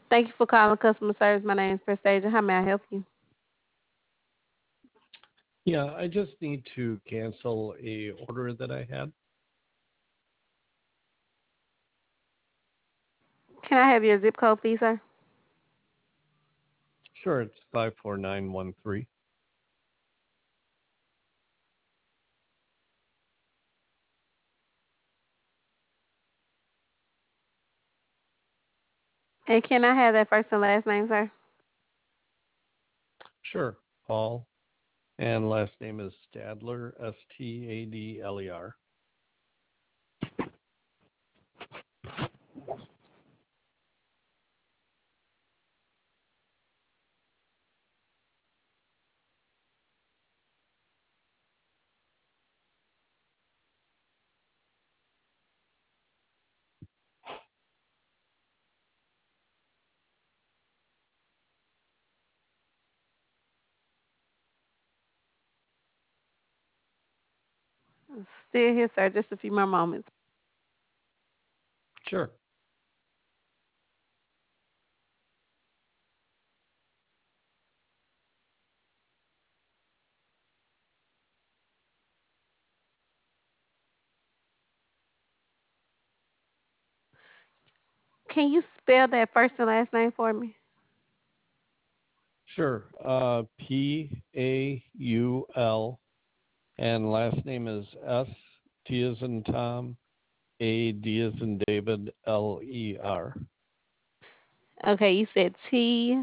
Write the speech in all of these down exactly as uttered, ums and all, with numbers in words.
Thank you for calling customer service. My name is Prestasia. How may I help you? Yeah, I just need to cancel a order that I had. Can I have your zip code, please, sir? Sure, it's five four nine one three. And can I have that first and last name, sir? Sure, Paul, and last name is Stadler, S T A D L E R. Still here, sir. Just a few more moments. Sure. Can you spell that first and last name for me? Sure. Uh, P A U L, and last name is S T as in Tom, A D as in David, L E R. Okay, you said T.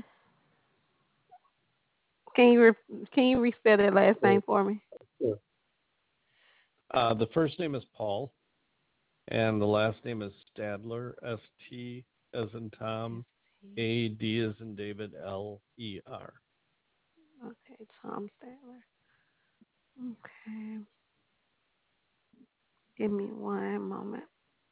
Can you re- can you respell that last Sure. name for me? Sure. Uh, the first name is Paul, and the last name is Stadler, S T as in Tom, A D as in David, L E R. Okay, Tom Statler. Okay, give me one moment.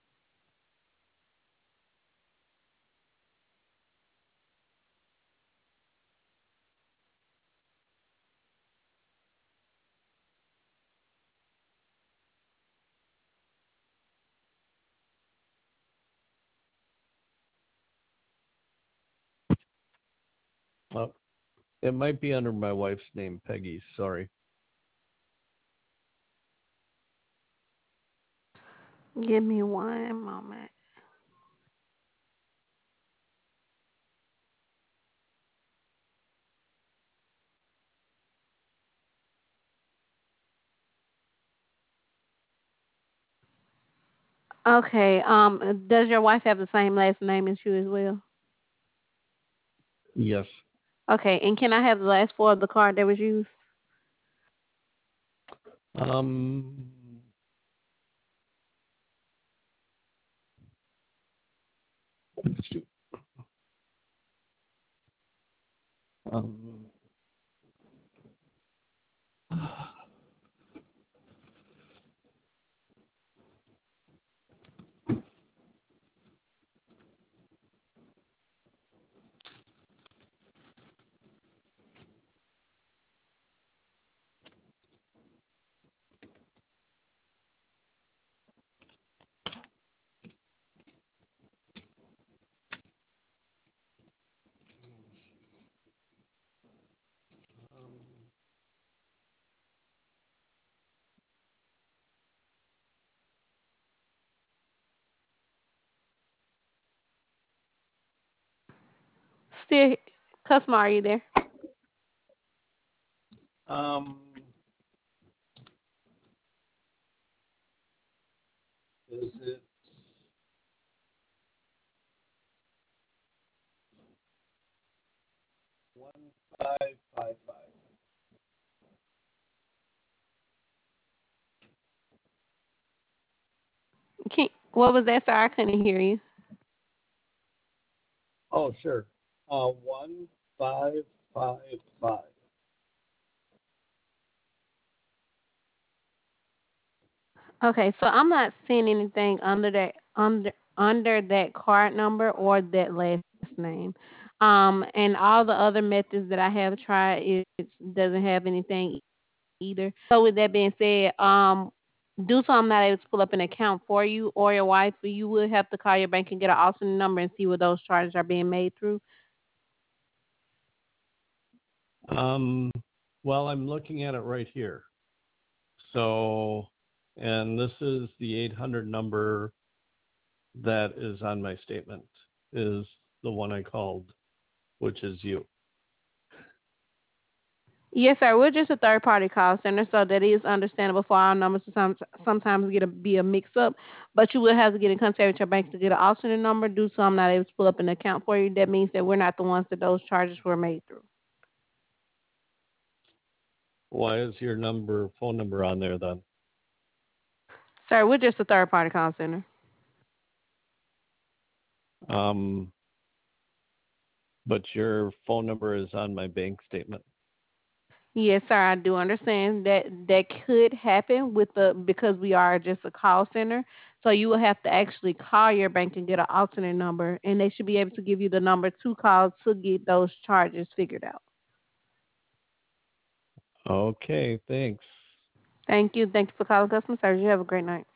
Oh, it might be under my wife's name, Peggy. Sorry. Give me one moment. Okay. Um, does your wife have the same last name as you as well? Yes. Okay. And can I have the last four of the card that was used? Um, shoot. Um, Still, customer, are you there? um, is it one five five five? Can, what was that, sir? I couldn't hear you. Oh, sure. Uh, one five five five. Okay, so I'm not seeing anything under that under under that card number or that last name. Um, and all the other methods that I have tried, it doesn't have anything either. So with that being said, um, Due to I'm not able to pull up an account for you or your wife, you would have to call your bank and get an alternate number and see what those charges are being made through. Um, well, I'm looking at it right here. So, and this is the eight hundred number that is on my statement, is the one I called, which is you. Yes, sir. We're just a third party call center, so that is understandable for our numbers to some, sometimes get a be a mix up. But you will have to get in contact with your bank to get an alternate number. Due to I'm not able to pull up an account for you, that means that we're not the ones that those charges were made through. Why is your number, phone number on there then? Sir, we're just a third party call center. Um, but your phone number is on my bank statement. Yes, sir. I do understand that that could happen with the because we are just a call center. So you will have to actually call your bank and get an alternate number, and they should be able to give you the number to call to get those charges figured out. Okay, thanks. Thank you. Thank you for calling customer service. You have a great night.